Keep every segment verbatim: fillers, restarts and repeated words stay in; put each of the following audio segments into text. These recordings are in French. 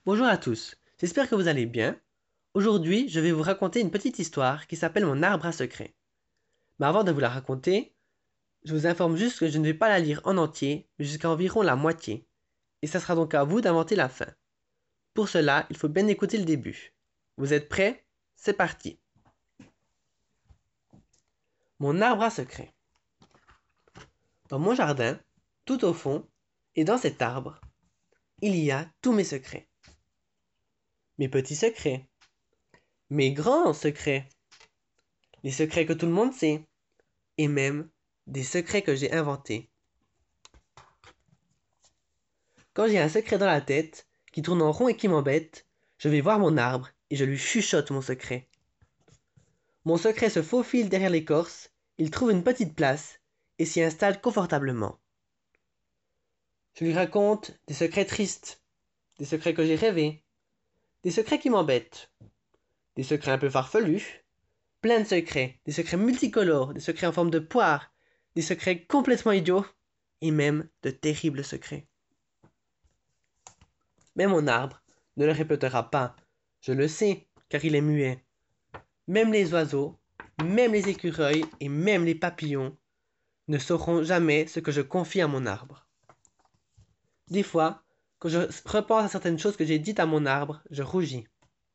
Bonjour à tous, j'espère que vous allez bien. Aujourd'hui, je vais vous raconter une petite histoire qui s'appelle Mon arbre à secret. Mais avant de vous la raconter, je vous informe juste que je ne vais pas la lire en entier, mais jusqu'à environ la moitié. Et ça sera donc à vous d'inventer la fin. Pour cela, il faut bien écouter le début. Vous êtes prêts? C'est parti. Mon arbre à secret. Dans mon jardin, tout au fond, et dans cet arbre, il y a tous mes secrets. Mes petits secrets. Mes grands secrets. Les secrets que tout le monde sait. Et même des secrets que j'ai inventés. Quand j'ai un secret dans la tête, qui tourne en rond et qui m'embête, je vais voir mon arbre et je lui chuchote mon secret. Mon secret se faufile derrière l'écorce, il trouve une petite place et s'y installe confortablement. Je lui raconte des secrets tristes, des secrets que j'ai rêvés, des secrets qui m'embêtent, des secrets un peu farfelus, plein de secrets, des secrets multicolores, des secrets en forme de poire, des secrets complètement idiots et même de terribles secrets. Mais mon arbre ne le répétera pas, je le sais, car il est muet. Même les oiseaux, même les écureuils et même les papillons ne sauront jamais ce que je confie à mon arbre. Des fois, quand je repense à certaines choses que j'ai dites à mon arbre, je rougis.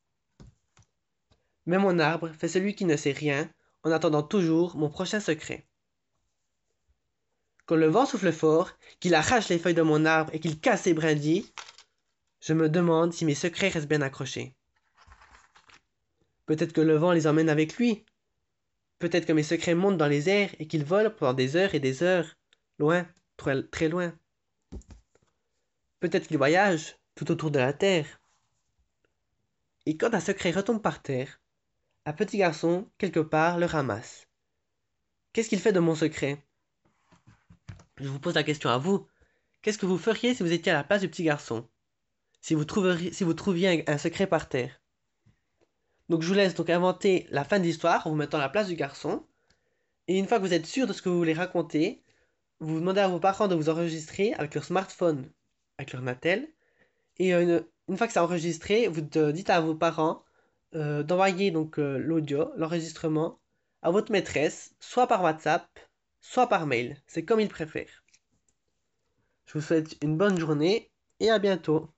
Mais mon arbre fait celui qui ne sait rien, en attendant toujours mon prochain secret. Quand le vent souffle fort, qu'il arrache les feuilles de mon arbre et qu'il casse ses brindilles, je me demande si mes secrets restent bien accrochés. Peut-être que le vent les emmène avec lui. Peut-être que mes secrets montent dans les airs et qu'ils volent pendant des heures et des heures, loin, très, très loin. Peut-être qu'ils voyagent tout autour de la terre. Et quand un secret retombe par terre, un petit garçon, quelque part, le ramasse. Qu'est-ce qu'il fait de mon secret? Je vous pose la question à vous. Qu'est-ce que vous feriez si vous étiez à la place du petit garçon? Si vous, trouveriez, si vous trouviez un, un secret par terre? Donc je vous laisse donc inventer la fin de l'histoire en vous mettant à la place du garçon. Et une fois que vous êtes sûr de ce que vous voulez raconter, vous demandez à vos parents de vous enregistrer avec leur smartphone, avec leur Natel. Et euh, une, une fois que c'est enregistré, vous de- dites à vos parents euh, d'envoyer donc euh, l'audio, l'enregistrement, à votre maîtresse, soit par WhatsApp, soit par mail. C'est comme ils préfèrent. Je vous souhaite une bonne journée et à bientôt.